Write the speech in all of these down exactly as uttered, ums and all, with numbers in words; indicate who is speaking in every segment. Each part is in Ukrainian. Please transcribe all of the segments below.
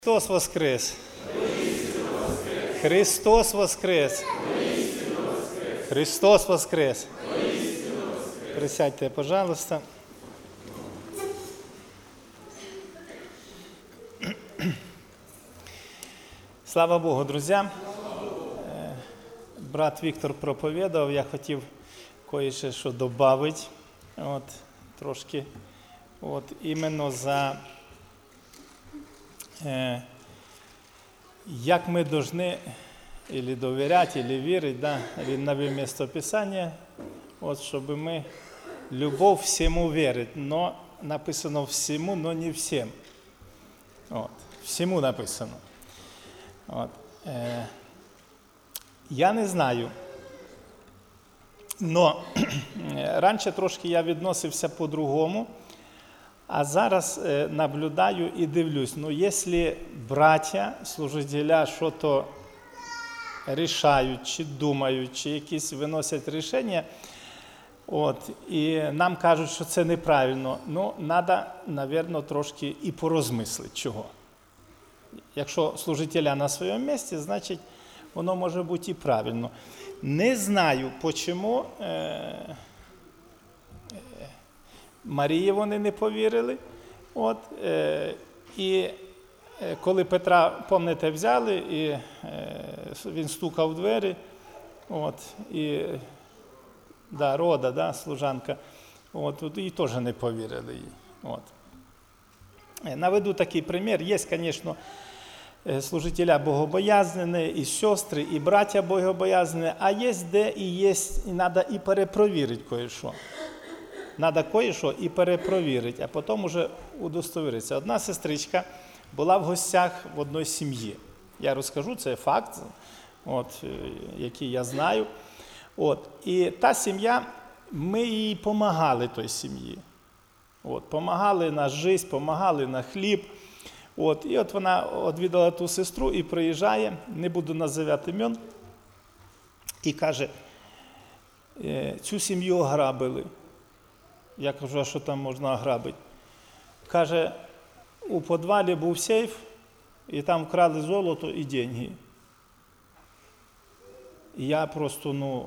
Speaker 1: Христос воскрес! Христос воскрес! Христос воскрес! Присядьте, пожалуйста. Слава Богу, друзья! Брат Віктор проповідав, я хотів кое-що що добавити, от, трошки, от, іменно за е, як ми повинні или довіряти, или вірити, да, він навів місце Писання, от, щоб ми любов всему вірити, но написано всему, но не всем. От, всему написано. От, е, Я не знаю, но раніше трошки я відносився по-другому, а зараз е, наблюдаю і дивлюсь. Ну, якщо браття, служителя, що-то рішають, чи думають, чи якісь виносять рішення, от, і нам кажуть, що це неправильно, ну, треба, мабуть, трошки і порозмислити, чого. Якщо служителя на своєму місці, значить, воно може бути і правильно. Не знаю, чому е, е, Марії вони не повірили. От, е, і е, коли Петра, пам'ятаєте, взяли, і е, він стукав в двері, от, і да, Рода, да, служанка, от, і теж не повірили їй. От. Наведу такий примір. Є, звісно, служителя богобоязнені, і сестри, і браття богобоязнені, а є де і є, і треба і перепровірити кое-що. Треба кое-що і перепровірити, а потім вже удостовіритися. Одна сестричка була в гостях в одній сім'ї. Я розкажу, це факт, от, який я знаю. От, і та сім'я, ми їй допомагали той сім'ї. От, помагали на життя, помагали на хліб. От, і от вона відвідала ту сестру і приїжджає, не буду називати імен, і каже, цю сім'ю ограбили. Я кажу, а що там можна ограбити? Каже, у підвалі був сейф, і там вкрали золото і деньги. І я просто, ну,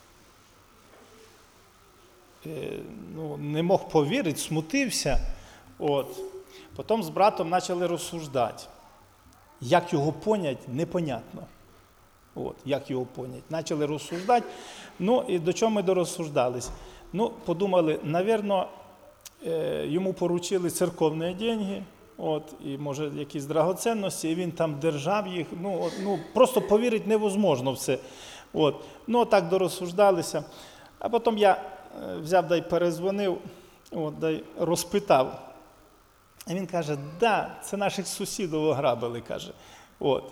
Speaker 1: ну не мог повірити, смутився. От. Потім з братом почали розсуждати. Як його поняти, непонятно. От, як його поняти. Почали розсуждати. Ну, і до чого ми дорозсуждались? Ну, подумали, мабуть, йому поручили церковні гроші, от, і, може, якісь драгоцінності, і він там держав їх. Ну, от, ну просто повірити невозможно все. От. Ну, так дорозсуждалися. А потім я взяв, да й перезвонив, от, да й розпитав. А він каже, да, це наших сусідів ограбили, каже. От.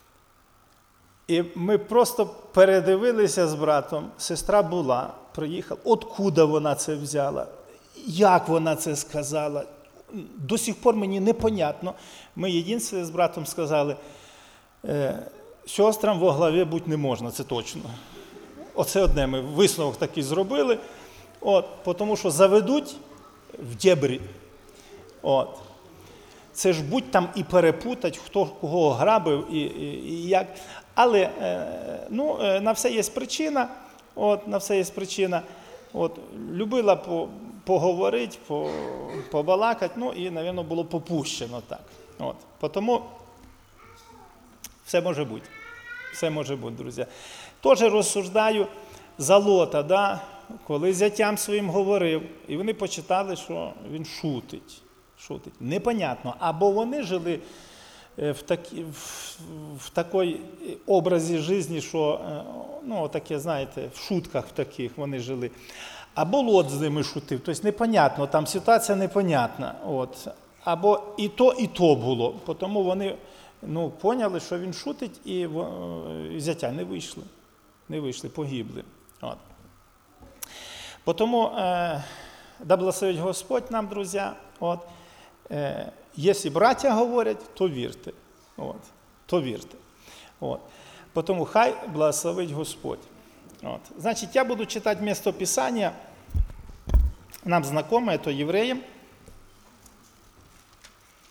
Speaker 1: І ми просто передивилися з братом, сестра була, приїхала, откуда вона це взяла, як вона це сказала. До сих пор мені непонятно. Ми єдине з братом сказали, сестрам во главі бути не можна, це точно. Оце одне ми висновок такий зробили, от, тому що заведуть в дєбрі. От. Це ж будь там і перепутать, хто кого ограбив і, і, і як. Але е, ну, на все є причина. От, на все є причина. От, любила по, поговорити, по, побалакати, ну і, мабуть, було попущено так. От. Тому все може бути. Все може бути, друзі. Теж розсуждаю за Лота, да? Коли зятям своїм говорив, і вони почитали, що він шутить. Шутить. Непонятно. Або вони жили в, такі, в, в такій образі житті, що, ну, таке, знаєте, в шутках таких вони жили. Або Лот з ними шутив. Тобто непонятно, там ситуація непонятна. От. Або і то, і то було. Тому вони, ну, поняли, що він шутить, і, і зятя не вийшли. Не вийшли, погибли. От. Тому, е, да благословить Господь нам, друзі, от. Е, якщо браття говорять, то вірте. От, то вірте. От. Тому хай благословить Господь. От. Значить, я буду читати місце Писання, нам знайоме, то євреям.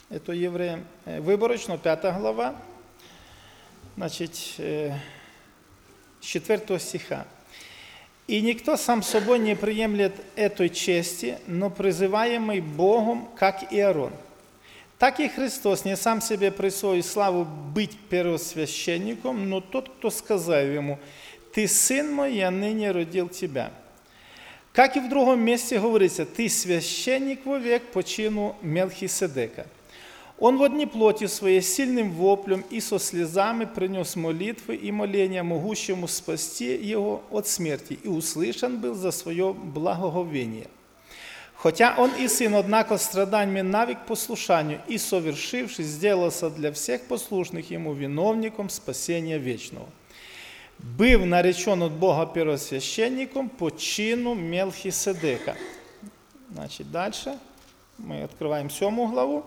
Speaker 1: это Евреям, виборочно, пятая глава, значит, с четвертого стиха. «И никто сам собой не приемлет этой чести, но призываемый Богом, как и Аарон. Так и Христос не сам себе присвоил славу быть первосвященником, но тот, кто сказал ему: «Ты сын мой, я ныне родил тебя». Как и в другом месте говорится: «Ты священник вовек по чину Мелхиседека». Он в одни плоти своей сильным воплем и со слезами принес молитвы и моления могущему спасти его от смерти, и услышан был за свое благоговение. Хотя он и сын, однако страданиями навык послушанию, и, совершившись, сделался для всех послушных ему виновником спасения вечного. Был наречен от Бога первосвященником по чину Мелхиседека». Значит, дальше мы открываем седьмую главу.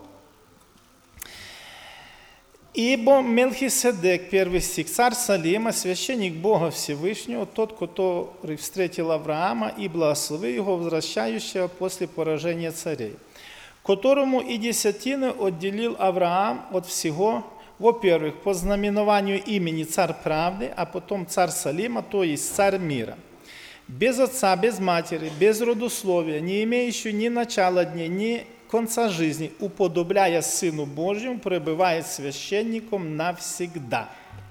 Speaker 1: «Ибо Мелхиседек, первый стих, царь Салема, священник Бога Всевышнего, тот, который встретил Авраама и благословил его, возвращающего после поражения царей, которому и десятину отделил Авраам от всего, во-первых, по знаменованию имени царь правды, а потом царь Салема, то есть царь мира, без отца, без матери, без родословия, не имеющий ни начала дней, ни конца жизни, уподобляя Сыну Божьему, пребывает священником навсегда».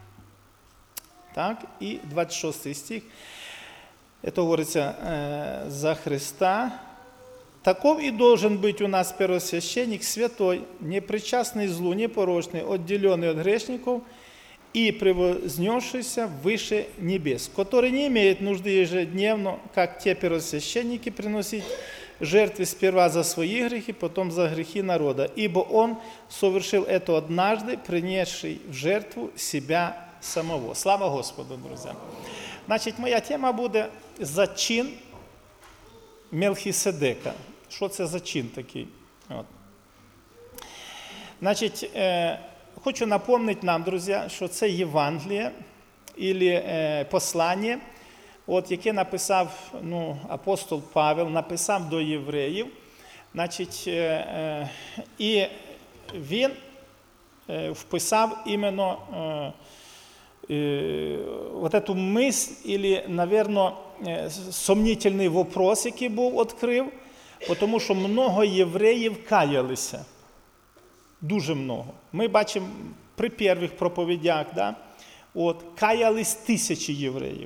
Speaker 1: Так, и двадцать шестый стих, это говорится э, за Христа. «Таков и должен быть у нас первосвященник святой, непричастный злу, непорочный, отделенный от грешников и превознесшийся выше небес, который не имеет нужды ежедневно, как те первосвященники, приносить жертвы сперва за свои грехи, потом за грехи народа, ибо он совершил это однажды, принесший в жертву себя самого». Слава Господу, друзья! Значить, моя тема буде «Зачин Мелхиседека». Що це за чин такий? От. Значить, е, хочу напомнити нам, друзі, що це Євангеліє, або е, послання, от, яке написав ну, апостол Павел, написав до євреїв. Значить, е, е, і він е, вписав іменно е, е, вот эту мысль, или, наверное, сомнительний вопрос, який був відкрив, тому що много євреїв каялися. Дуже много. Ми бачимо при перших проповідях, да, от, каялись тисячі євреїв.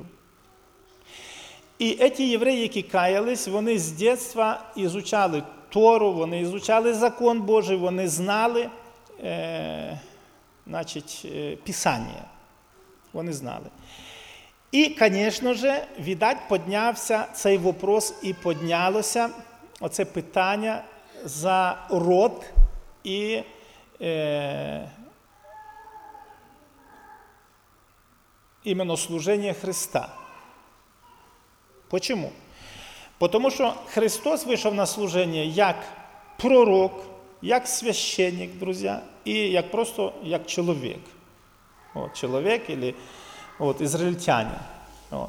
Speaker 1: І ці євреї, які каялись, вони з дитинства ізучали Тору, вони ізучали закон Божий, вони знали е, значить, е, Писання. Вони знали. І, звісно ж, відать, піднявся цей вопрос і піднялося оце питання за род і е, іменно служення Христа. Почему? Тому що Христос вийшов на служення як пророк, як священник, друзі, і як просто як чоловік. От, чоловік або от, ізраїльтянин. От.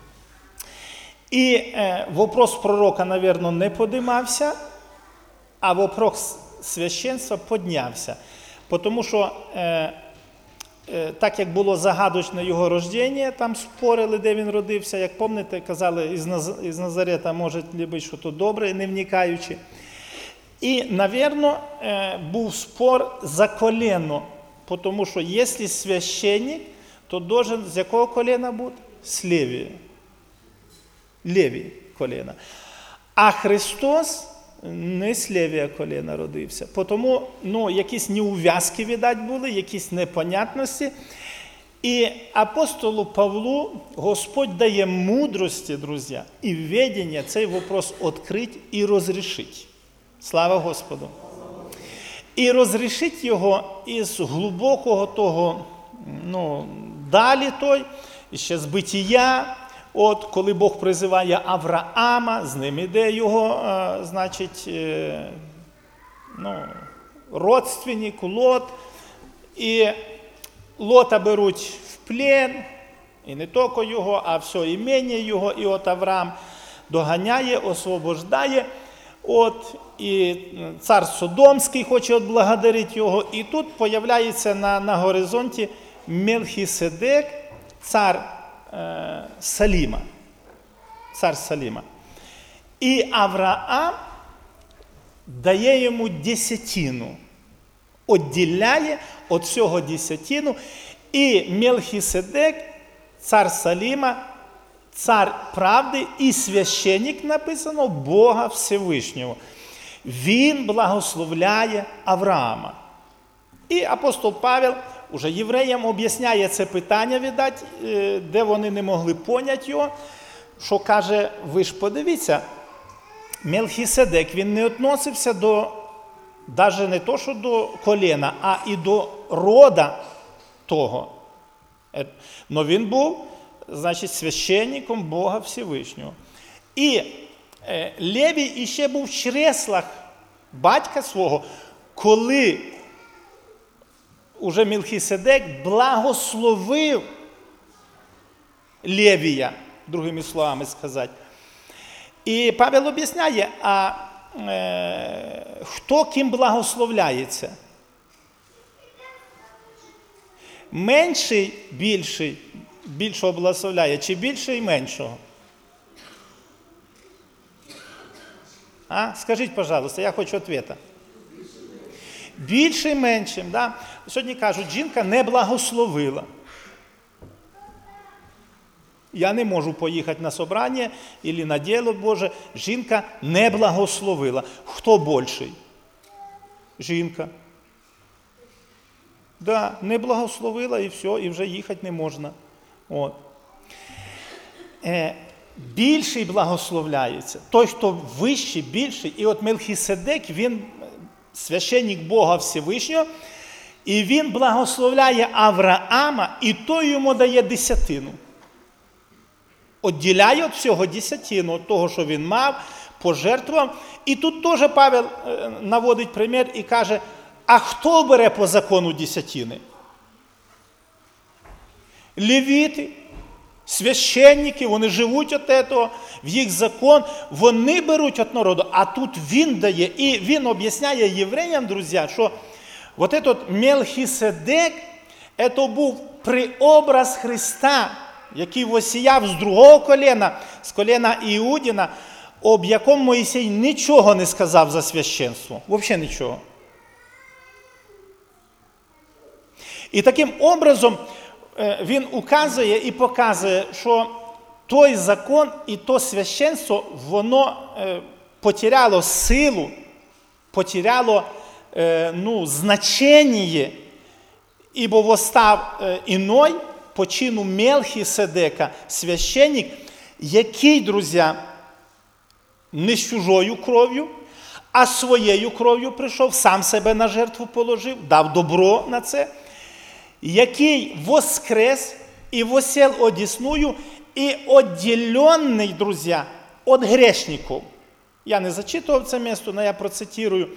Speaker 1: І е, вопрос пророка, мабуть, не підіймався, а вопрос священства піднявся. Тому що е, е, так як було загадочне його рождення, там спорили, де він родився, як пам'ятаєте, казали, із, Наз... із Назарета може бути щось добре, не вникаючи. І, мабуть, е, був спор за колено, тому що якщо священник, то должен з якого колена бути? З Левії. Леві колена. А Христос не з Левія колена родився. Тому ну, якісь неув'язки, видать, були, якісь непонятності. І апостолу Павлу Господь дає мудрості, друзі, і ведення цей вопрос відкрити і розрішити. Слава Господу! І розрішити його із глибокого того, ну, далі той, ще з Битія, от, коли Бог призиває Авраама, з ним іде його, е, значить, е, ну, родственник, Лот, і Лота беруть в плен, і не тільки його, а все імення його, і от Авраам доганяє, освобождає. От, і цар Содомський хоче отблагодарити його. І тут появляється на, на горизонті Мелхіседек, цар е, Саліма. Цар Саліма. І Авраам дає йому десятину, відділяє від цього десятину. І Мелхіседек, цар Саліма, цар правди і священник, написано, Бога Всевишнього. Він благословляє Авраама. І апостол Павел уже євреям об'ясняє це питання, видать, де вони не могли поняти його, що каже, ви ж подивіться, Мелхіседек, він не відносився до, навіть не то, що до коліна, а і до рода того. Но він був, значить, священником Бога Всевишнього. І е, Левій іще був в чреслах батька свого, коли уже Мелхіседек благословив Левія, другими словами сказати. І Павел об'ясняє, а е, хто ким благословляється? Менший більший, більшого благословляє, чи більший меншого? А? Скажіть, пожалуйста, я хочу відповіді. Більший меншим, да? Сьогодні кажуть, жінка не благословила. Я не можу поїхати на собрання або на діло Боже. Жінка не благословила. Хто більший? Жінка. Да, не благословила і все, і вже їхати не можна. От. Е, більший благословляється. Той, хто вищий, більший. І от Мелхіседек, він священник Бога Всевишнього, і він благословляє Авраама, і той йому дає десятину. Отділяє від всього десятину, від того, що він мав, пожертвував. І тут теж Павел е, наводить примір і каже, а хто бере по закону десятини? Левіти, священники, вони живуть від цього, в їх закон, вони беруть від народу, а тут він дає. І він об'ясняє євреям, друзі, що вот этот Мелхіседек, це був преобраз Христа, який восіяв з другого коліна, з коліна Іудіна, об якому Моїсей нічого не сказав за священство. Взагалі нічого. І таким образом він указує і показує, що той закон і то священство, воно потеряло силу, потеряло ну, значення, ібо восстав іной по чину Мелхіседека, священник, який, друзі, не з чужою кров'ю, а своєю кров'ю прийшов, сам себе на жертву положив, дав добро на це, який воскрес і восел одесную, і відділений, друзі, від грешників. Я не зачитував це місце, але я процитирую.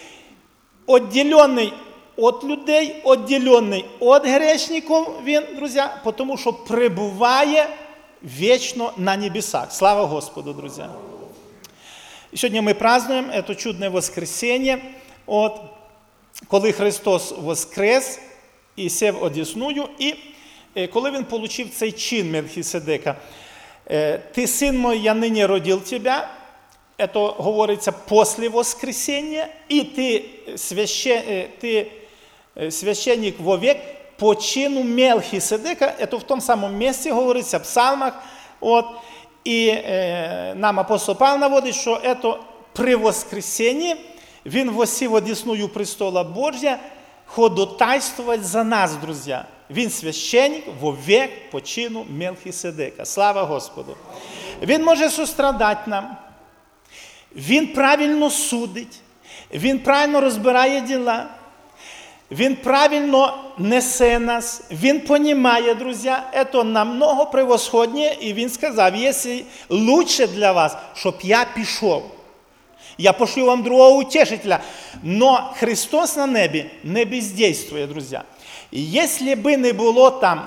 Speaker 1: Відділений від людей, відділений від грешників він, друзі, тому що перебуває вічно на небесах. Слава Господу, друзі. І сьогодні ми празднуємо це чудне воскресіння, от, коли Христос воскрес і сів одесную, і коли він отримав цей чин Мелхіседека, «Ти, син мой, я нині родив тебе», це говориться після воскресіння, і ти, священ... ти священник вовек по чину Мелхіседека, це в тому самому місці говориться, в псалмах, от, і е, нам апостол Павел наводить, що це при воскресенні він восів одесную престола Божия ходатайствувати за нас, друзі. Він священник вовек по чину Мелхіседека. Слава Господу. Він може сострадати нам. Він правильно судить. Він правильно розбирає діла. Він правильно несе нас. Він розуміє, друзі, це намного превосходніше. І він сказав, якщо краще для вас, щоб я пішов. Я пошлю вам другого утешителя. Но Христос на небі не бездействує, друзі. І якщо б не було там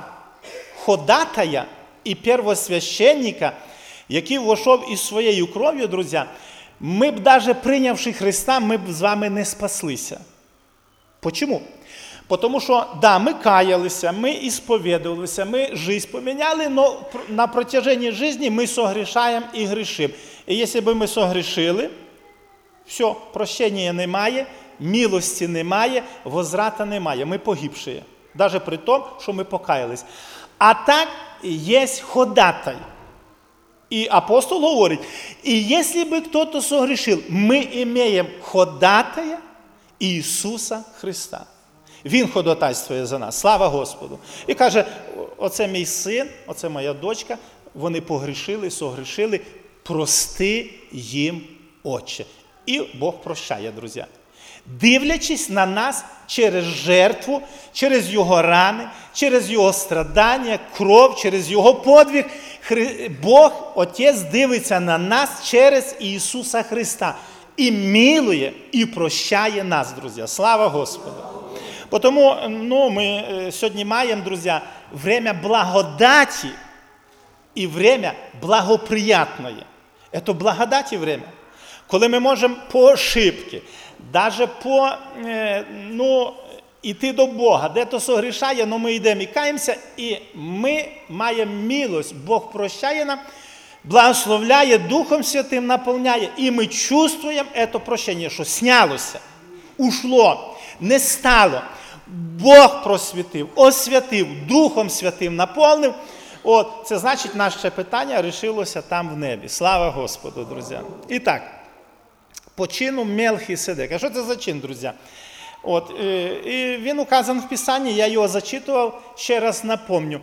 Speaker 1: ходатая і первосвященника, який вошов із своєю кров'ю, друзі, ми б навіть прийнявши Христа, ми б з вами не спаслися. Почому? Тому що, да, ми каялися, ми ісповідувалися, ми життя поміняли, але на протяженні життя ми согрішаємо і грішимо. І якщо б ми согрішили, все, прощення немає, милості немає, возврата немає, ми погибші. Навіть при тому, що ми покаялись. А так, є ходатай. І апостол говорить, і якщо би хто-то согрішив, ми маємо ходатая Ісуса Христа. Він ходатайствує за нас. Слава Господу. І каже, оце мій син, оце моя дочка, вони погрішили, согрішили, прости їм, Отче. І Бог прощає, друзі. Дивлячись на нас через жертву, через Його рани, через Його страдання, кров, через Його подвиг, Бог, Отець, дивиться на нас через Ісуса Христа. І милує, і прощає нас, друзі. Слава Господу. Тому ну, ми сьогодні маємо, друзі, время благодаті і время благоприятное. Це благодаті время. Коли ми можемо по ошибки, навіть по, ну, йти до Бога, де-то согрішає, але ми йдемо і каємося, і ми маємо милость, Бог прощає нам, благословляє, Духом Святим наповняє, і ми чувствуємо це прощення, що снялося, ушло, не стало. Бог просвітив, освятив, Духом Святим наповнив. От, це значить, наше питання рішилося там в небі. Слава Господу, друзі. І так, по чину Мелхіседека. Що це за чин, друзі? От, і він указан в Писанні, я його зачитував, ще раз напомню.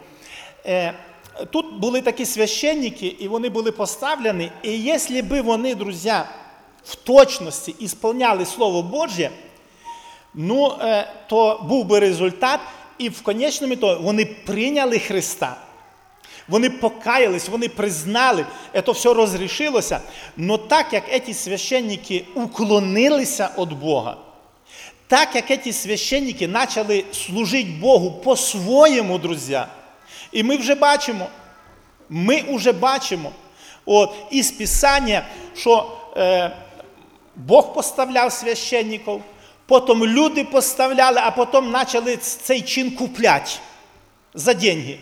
Speaker 1: Тут були такі священники, і вони були поставлені, і якщо б вони, друзі, в точності ісполняли Слово Божє, ну, то був би результат, і в конечному то вони прийняли Христа. Вони покаялись, вони признали, це все розрішилося. Но так, як ці священники уклонилися від Бога, так, як ці священники почали служити Богу по-своєму, друзі, і ми вже бачимо, ми вже бачимо, от, із Писання, що е, Бог поставляв священників, потім люди поставляли, а потім почали цей чин купляти за деньги.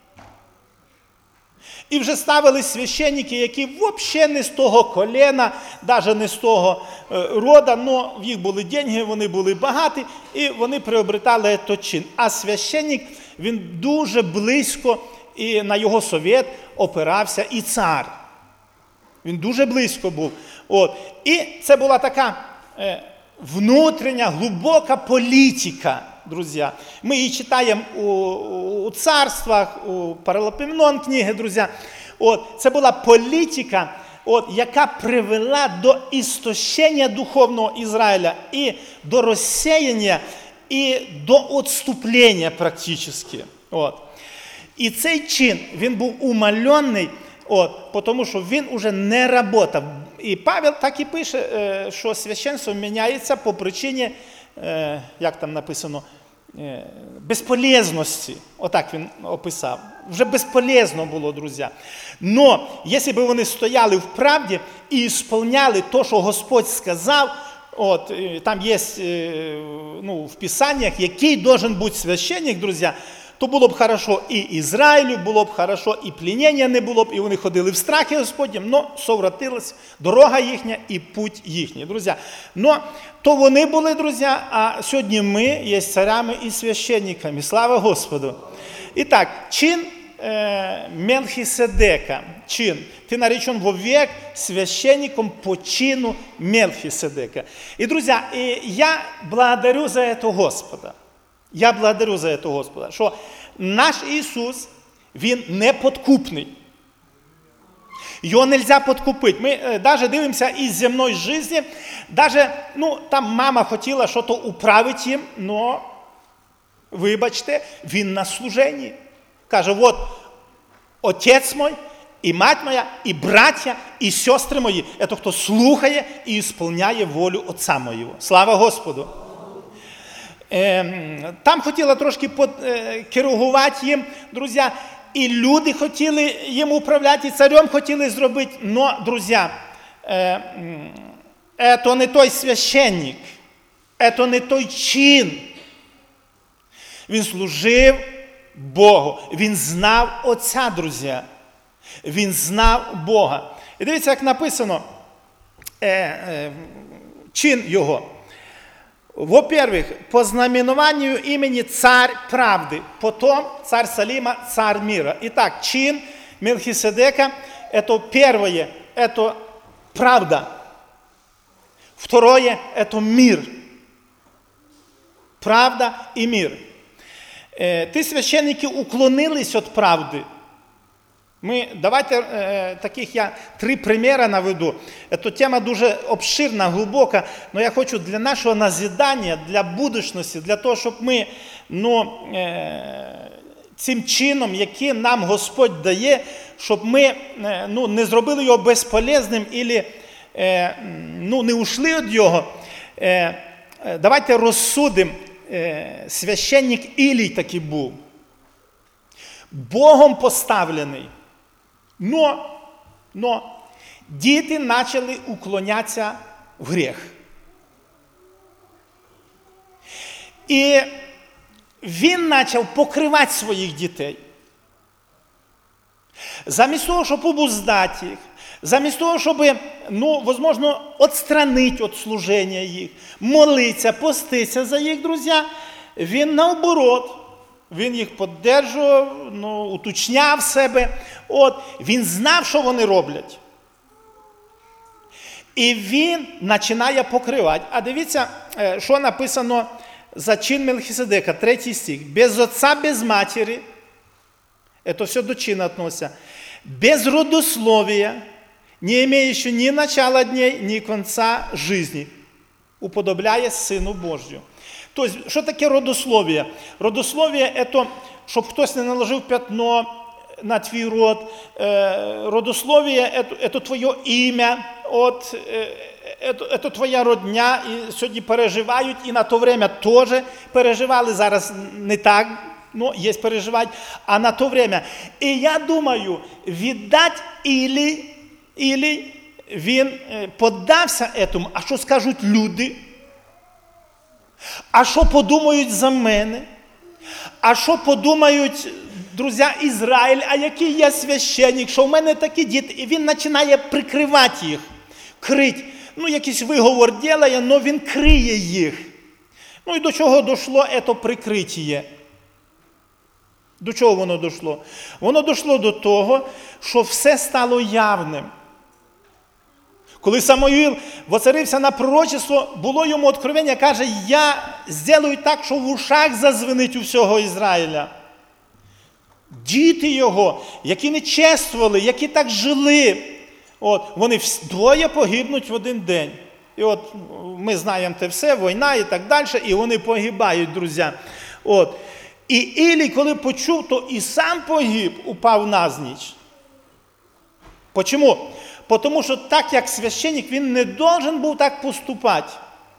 Speaker 1: І вже ставили священники, які взагалі не з того колена, навіть не з того роду, але в їх були деньги, вони були багаті, і вони приобретали цей чин. А священник, він дуже близько, і на його совет опирався і цар. Він дуже близько був. От. І це була така е, внутрішня, глибока політика, друзі. Ми її читаємо у, у царствах, у Паралипоменон книги, друзі. От. Це була політика, от, яка привела до істощення духовного Ізраїля і до розсіяння, і до відступлення практично. От. І цей чин, він був умалений, от, тому що він уже не працював. І Павел так і пише, що священство міняється по причині, як там написано, безполезності. Отак він описав. Вже безполезно було, друзі. Но, якщо б вони стояли в правді і виконували те, що Господь сказав, от, там є ну, в Писаннях, який должен бути священник, друзі, то було б хорошо і Ізраїлю, було б хорошо, і плінення не було б, і вони ходили в страхі Господнім, но совратилась дорога їхня і путь їхній, друзі. Но то вони були, друзі, а сьогодні ми є царями і священниками. Слава Господу. І так, чин е, Мелхіседека, чин. Ти наречен вовек священником по чину Мелхіседека. І, друзі, і я благодарю за це Господа. Я благодарю за це Господа, що наш Ісус, Він не подкупний. Його не можна подкупити. Ми навіть дивимося із земної житті, навіть, ну, там мама хотіла щось управити їм, але, вибачте, Він на служенні. Каже, от, отець мой, і мать моя, і браття, і сестри мої, це хто слухає і виконує волю Отця Моєго. Слава Господу! Там хотіла трошки керувати їм, друзі, і люди хотіли їм управляти, і царем хотіли зробити. Но, друзі, це не той священник, це не той чин. Він служив Богу. Він знав Отця, друзі. Він знав Бога. І дивіться, як написано, е, е, чин його. Во-первых, по знаменованию имени царь правды, потом царь Салима, царь мира. Итак, чин Мелхиседека – это первое, это правда. Второе – это мир. Правда и мир. Ті священники уклонились від правди. Ми, давайте е, таких я три приміри наведу. Це тема дуже обширна, глибока, але я хочу для нашого назидання, для будущності, для того, щоб ми ну, е, цим чином, який нам Господь дає, щоб ми е, ну, не зробили його безполезним або е, ну, не ушли від його. Е, давайте розсудимо. Е, священник Ілій такий був. Богом поставлений. Но, но діти почали уклонятися в гріх. І він почав покривати своїх дітей. Замість того, щоб обуздати їх, замість того, щоб, ну, можливо, відстранити від служення їх, молитися, поститися за їх, друзі, він наоборот, він їх підтримував, ну, уточняв себе. От, він знав, що вони роблять. І він починає покривати. А дивіться, що написано за чин Мелхиседека, третій стих. Без отца, без матері, це все до чина відноситься, без родословия, не имеющий ни начала дней, ни конца жизни, уподобляясь Сину Божию. Тобто, що таке родословие? Родословие – це, щоб хтось не наложив пятно на твій род. Родословие – це твоє ім'я, от, це твоя родня, і сьогодні переживають, і на то время теж переживали, зараз не так, ну, є переживати, а на то время. І я думаю, віддати Ілі, Ілі він піддався этому, а що скажуть люди? А що подумають за мене? А що подумають, друзі, Ізраїль, а який я священник, що в мене такі діти? І він починає прикривати їх, крить. Ну, якийсь виговор ділає, але він криє їх. Ну, і до чого дійшло це прикриття? До чого воно дійшло? Воно дійшло до того, що все стало явним. Коли Самуїл воцарився на пророчество, було йому откровення, каже, я зроблю так, що в ушах зазвенить у всього Ізраїля. Діти його, які не чествували, які так жили, от, вони двоє погибнуть в один день. І от ми знаємо те все, війна і так далі, і вони погибають, друзі. От. І Ілій, коли почув, то і сам погиб, упав навзничь. Чому? Тому що так, як священник, він не должен був так поступати.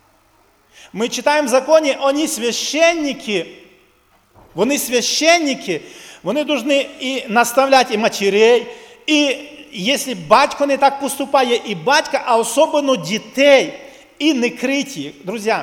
Speaker 1: Ми читаємо в законі, вони священники, вони священники, вони повинні і наставляти і матерей, і якщо батько не так поступає, і батька, а особливо дітей, і не крити їх. Друзі,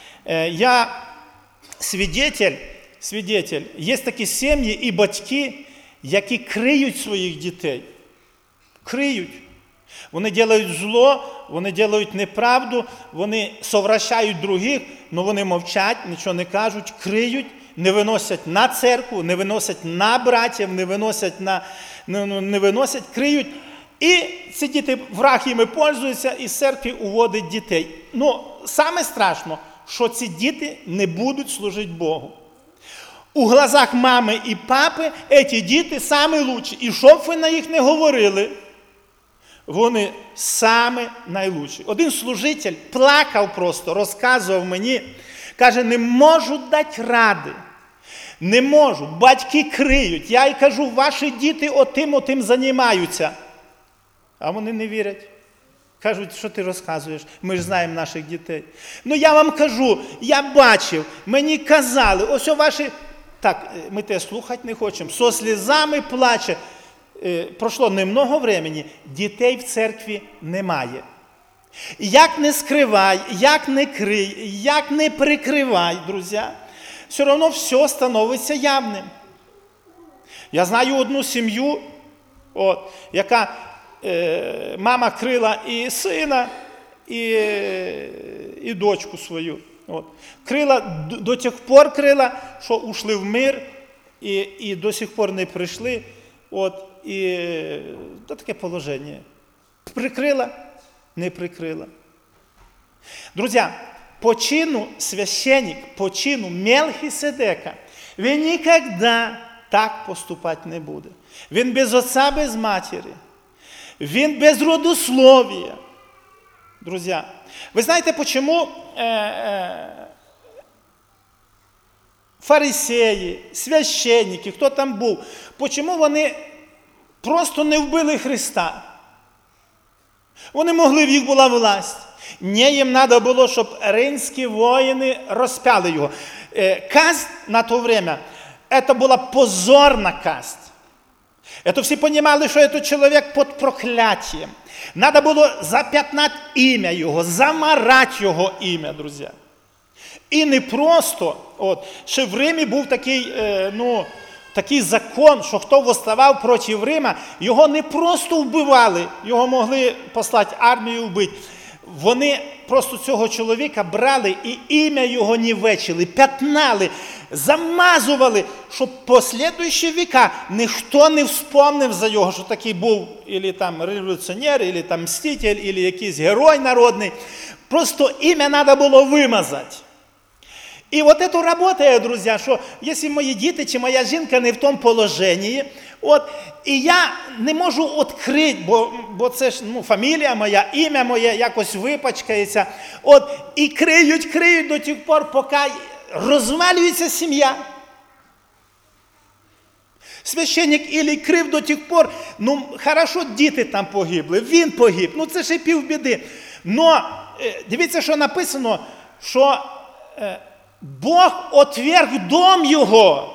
Speaker 1: я свідетель, свідетель, є такі сім'ї і батьки, які криють своїх дітей. Криють. Вони роблять зло, вони роблять неправду, вони совращають других, але вони мовчать, нічого не кажуть, криють, не виносять на церкву, не виносять на братів, не виносять, на, не, не виносять, криють. І ці діти, враг їми пользуються, і з церкви уводить дітей. Ну, саме страшно, що ці діти не будуть служити Богу. У глазах мами і папи ці діти самі лучші. І що б ви на їх не говорили, вони самі найлучші. Один служитель плакав просто, розказував мені, каже, не можу дати ради. Не можу. Батьки криють. Я й кажу, ваші діти отим, отим займаються. А вони не вірять. Кажуть, що ти розказуєш? Ми ж знаємо наших дітей. Ну я вам кажу, я бачив, мені казали, ось о ваші... Так, ми те слухати не хочемо. Со слізами плаче. Пройшло немного времени, дітей в церкві немає. Як не скривай, як не крий, як не прикривай, друзі, все одно все становиться явним. Я знаю одну сім'ю, от, яка е, мама крила і сина, і, і дочку свою. От. Крила, до тих пор крила, що ушли в мир, і, і до сих пор не прийшли. От, і то таке положення. Прикрила, не прикрила. Друзі, по чину священник, по чину Мелхиседека, він ніколи так поступати не буде. Він без отця, без матері. Він без родословия. Друзі, ви знаєте, чому е, е, фарисеї, священники, хто там був, чому вони просто не вбили Христа? Вони могли, в їх була власть. Не, їм треба було, щоб римські воїни розпяли його. Казнь на то время, це була позорна казнь. Это всі розуміли, що цей чоловік під прокляттям. Треба було зап'ятнати ім'я його, замарати його ім'я, друзі. І не просто, от, ще в Римі був такий, е, ну, такий закон, що хто восставав проти Рима, його не просто вбивали, його могли послати армію вбити. Вони просто цього чоловіка брали і ім'я його нівечили, п'ятнали, замазували, щоб по слідуючі віка ніхто не вспомнив за його, що такий був або там революціонер, або там мститель, або якийсь герой народний. Просто ім'я треба було вимазати. І от це працює, друзі, що якщо мої діти чи моя жінка не в тому положенні, от, і я не можу відкрити, бо, бо це ж ну, фамілія моя, ім'я моє якось випачкається, от, і криють, криють до тих пор, поки розвалюється сім'я. Священник Ілій крив до тих пор, ну, хорошо, діти там погибли, він погиб, ну, це ще півбіди. Но, дивіться, що написано, що Бог отверг дом його.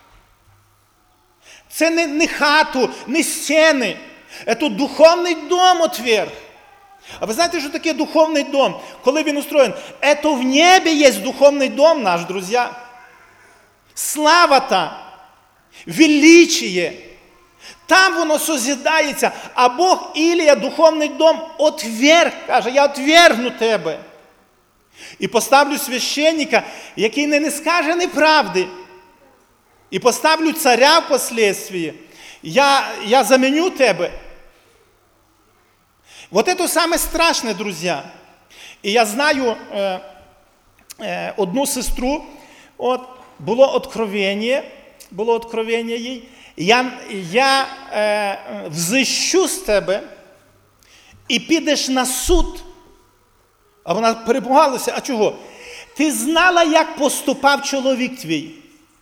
Speaker 1: Це не, не хату, не стіни. Це духовний дом отверг. А ви знаєте, що таке духовний дом? Коли він устроєн? Це в небі є духовний дом наш, друзі. Слава там, величіє. Там воно созідається. А Бог Ілія духовний дом отверг. Каже, я отвергну тебе. І поставлю священника, який не, не скаже неправди. І поставлю царя впоследствии. Я, я заменю тебе. Вот это самое страшное, друзья. І я знаю е, е, одну сестру, от, було откровення, було откровення їй. Я, я е, взищу з тебе і підеш на суд. А вона перепугалася, а чого? Ти знала, як поступав чоловік твій?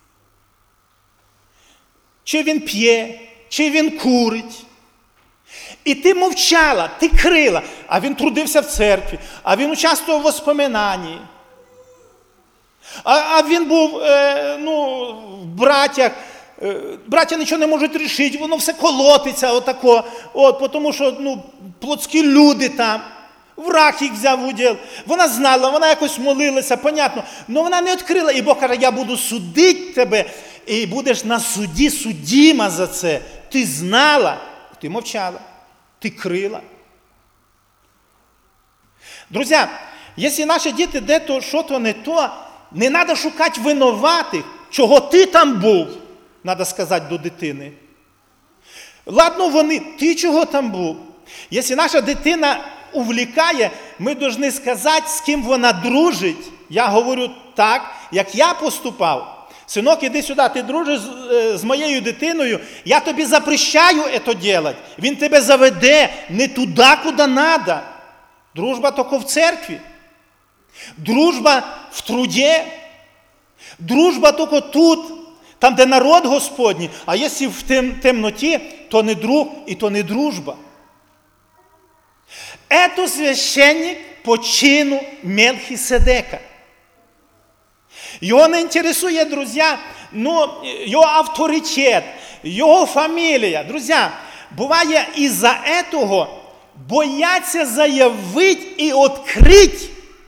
Speaker 1: Чи він п'є, чи він курить? І ти мовчала, ти крила, а він трудився в церкві, а він участвував в воспоминанні. А, а він був, е, ну, в братях, е, браття нічого не можуть рішити, воно все колотиться отако, от, тому що, ну, плотські люди там. Враг їх взяв уділ. Вона знала, вона якось молилася, понятно. Але вона не відкрила. І Бог каже, я буду судити тебе, і будеш на суді судима за це. Ти знала, ти мовчала, ти крила. Друзі, якщо наші діти де-то, що-то не то, не треба шукати винуватих, чого ти там був, треба сказати до дитини. Ладно вони, ти чого там був? Якщо наша дитина увлікає, ми повинні сказати, з ким вона дружить. Я говорю так, як я поступав. Синок, іди сюди, ти дружиш з, з моєю дитиною, я тобі запрещаю це робити. Він тебе заведе не туди, куди треба. Дружба тільки в церкві. Дружба в труді. Дружба тільки тут, там, де народ Господній. А якщо в тем, темноті, то не друг і то не дружба. Это священник по чину Мелхиседека. Його не інтересує, друзі, ну, його авторитет, його фамілія. Друзі, буває із-за этого бояться заявити і відкрити,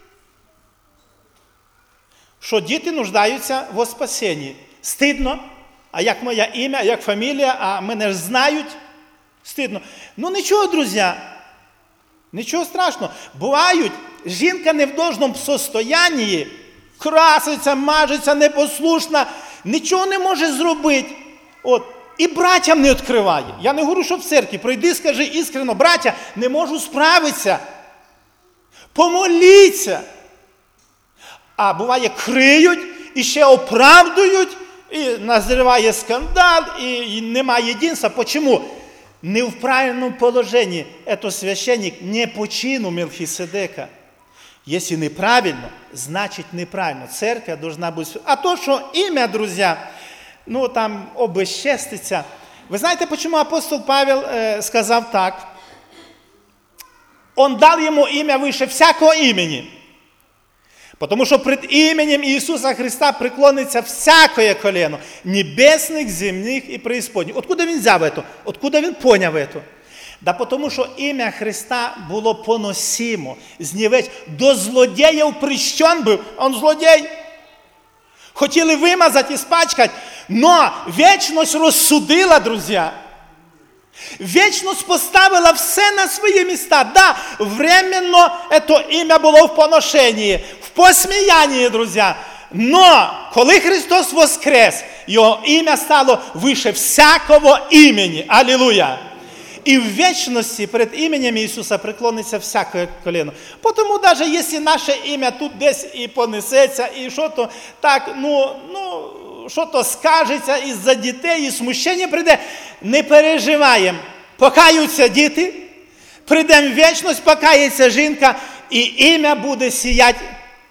Speaker 1: що діти нуждаються в спасенні. Стидно, а як моє ім'я, як фамілія, а мене ж знають, стидно. Ну нічого, друзі, нічого страшного. Бувають, жінка не в должному состоянні, краситься, мажеться, непослушна, нічого не може зробити. От. І братям не відкриває. Я не говорю, що в церкві. Прийди, скажи іскренно, браття, не можу справитися. Помоліться. А буває, криють, і ще оправдують, і назріває скандал, і, і немає єдинства. Чому? Не в правильному положенні. Це священник не по чину Мелхиседека. Якщо неправильно, значить неправильно. Церква должна бути... А то, що ім'я, друзі, ну там обезчеститься. Ви знаєте, чому апостол Павел э, сказав так? Он дал ему имя выше всякого имени. Потому что пред именем Иисуса Христа преклонится всякое колено, небесных, земных и преисподних. Откуда він взяв это? Откуда він поняв это? Да потому що ім'я Христа було поносимо, знівеч. До злодіїв прищен був, он злодій. Хотіли вимазати і спачкати, но вічність розсудила, друзі. Вічність поставила все на свої місця. Да, временно це ім'я було в поношенні, в посміянні, друзі. Но, коли Христос воскрес, його ім'я стало вище всякого імені. Алілуя! І в вічності перед іменем Ісуса преклониться всяке коліно. Тому навіть якщо наше ім'я тут десь і понесеться, і що то так, ну, ну, що то скажеться із-за дітей, і смущення прийде, не переживаємо. Покаються діти, прийдемо в вічність, покається жінка, і ім'я буде сіяти.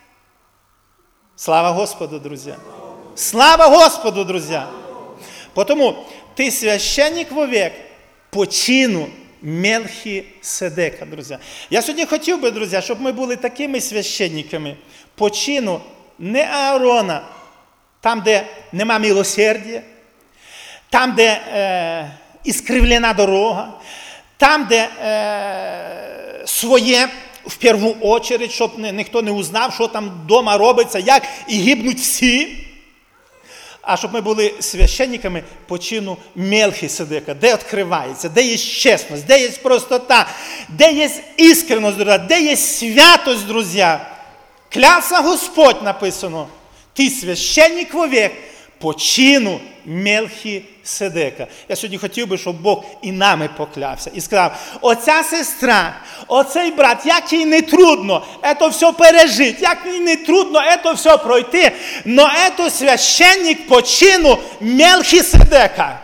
Speaker 1: Слава Господу, друзі! Слава Господу, друзі! Тому ти священник вовек, по чину Мелхиседека, друзі. Я сьогодні хотів би, друзі, щоб ми були такими священниками, по чину не Аарона, там, де нема милосердя, там, де е, іскривлена дорога, там, де е, своє в першу очередь, щоб не, ніхто не узнав, що там вдома робиться, як, і гибнуть всі. А щоб ми були священниками по чину Мелхиседека, де відкривається, де є чесність, де є простота, де є іскреність, друзі, де є святость, друзі. Клявся Господь, написано, ти священник вовек по чину Мелхиседека. Я сьогодні хотів би, щоб Бог і нами поклявся. І сказав, оця сестра, оцей брат, як їй не трудно це все пережити, як їй не трудно це все пройти, но це священник по чину Мелхиседека.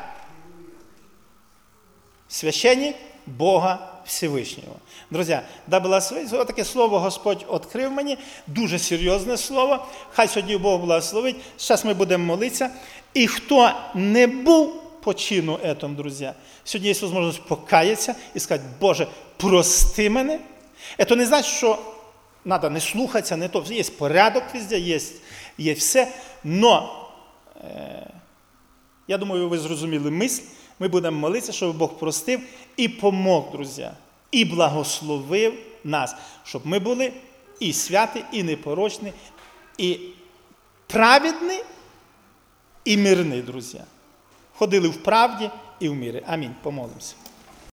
Speaker 1: Священник Бога Всевишнього. Друзі, да благословить, таке слово Господь відкрив мені, дуже серйозне слово, хай сьогодні Бог благословить, зараз ми будемо молитися, і хто не був по чину этому, друзі, сьогодні є можливість покаятися і сказати, Боже, прости мене, це не значить, що треба не слухатися, не то, є порядок везде, є, є все, но, е, я думаю, ви зрозуміли мисль, ми будемо молитися, щоб Бог простив і помог, друзі. І благословив нас, щоб ми були і святі, і непорочні, і праведні, і мирні, друзі. Ходили в правді і в мирі. Амінь. Помолимося.